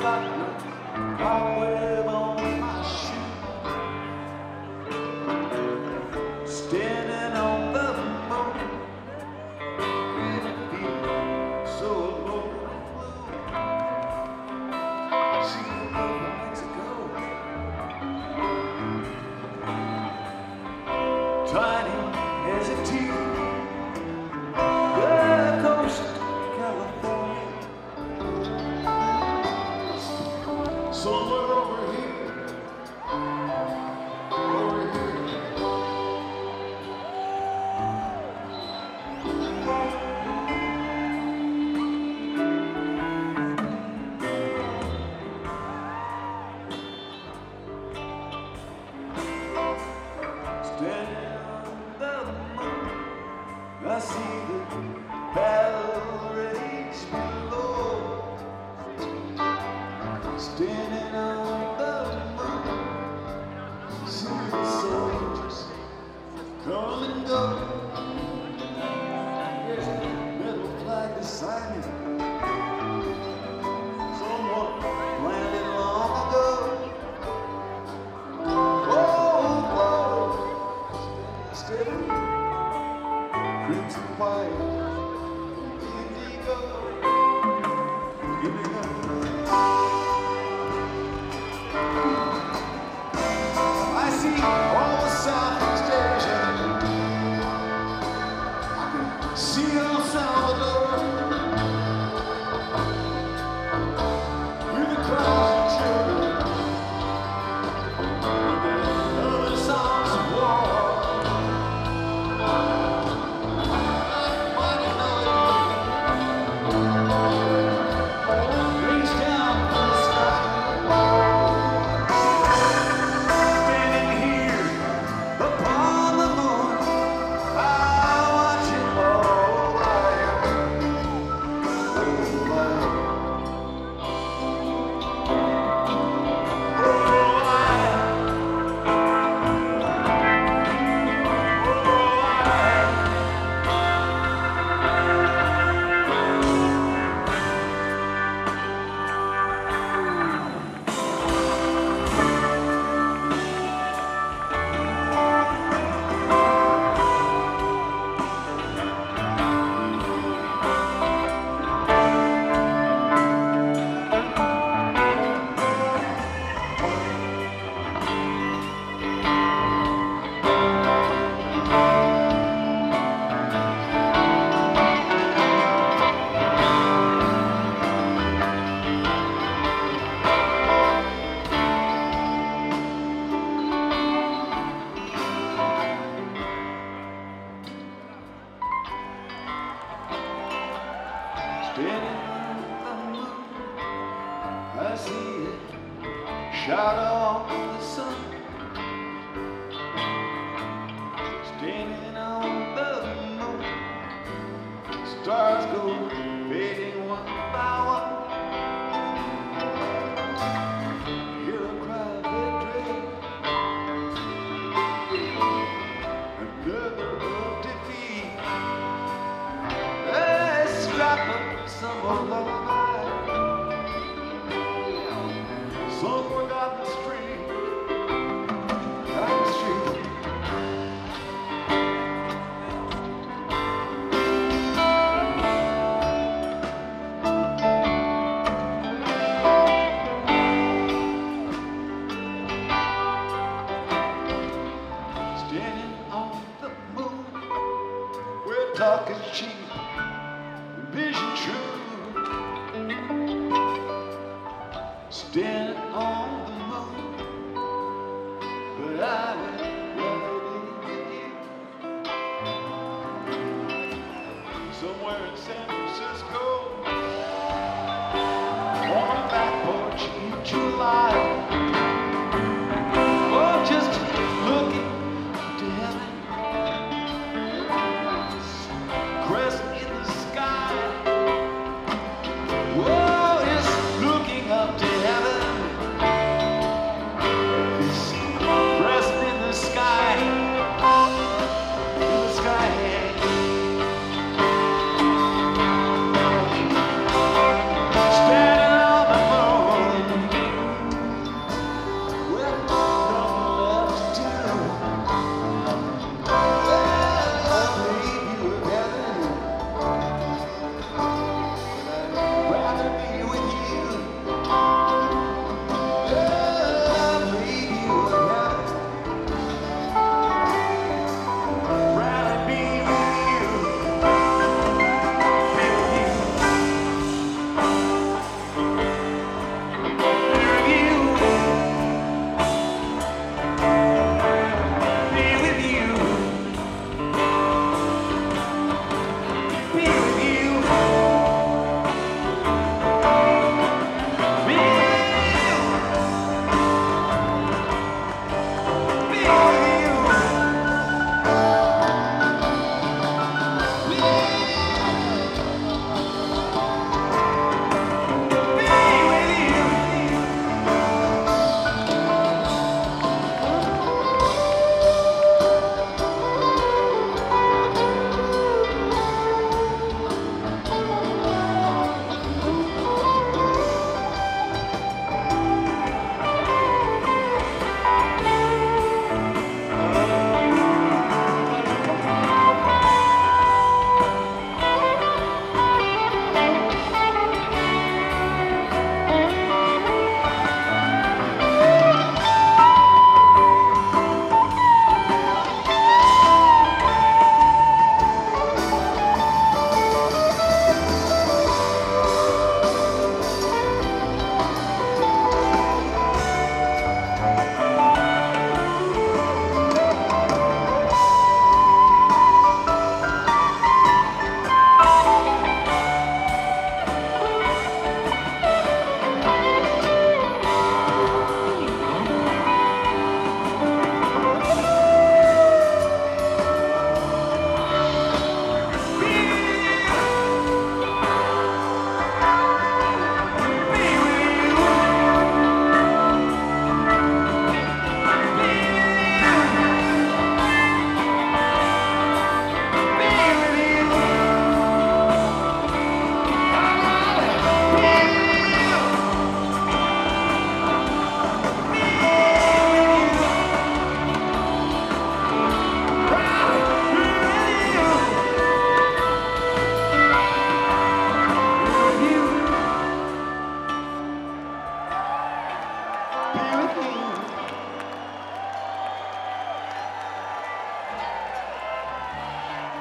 cobweb on my shoe, standing on the moon, really feel so alone. See the Gulf of Mexico, tiny as a tear, the coast of California. Somewhere over here, over here. Standing on the moon, I see the battle rage below. Standing on the moon, see the soldiers come and go. There's a metal flag beside me, someone landed long ago. Oh, oh, steady, crimson white, indigo, indigo. I see all the Southeast Asia. I can see El Salvador with the crowds of children and other songs of war. Mighty melody rings down from the sky. Standing on the moon, I see it shadow on the sun. Standing on the moon, stars go fading one by one. Hear a cry of dread, another of defeat. Strap up some old lullaby, some forgotten street, down the street. Standing on the moon, where talk is cheap, vision true. Standing on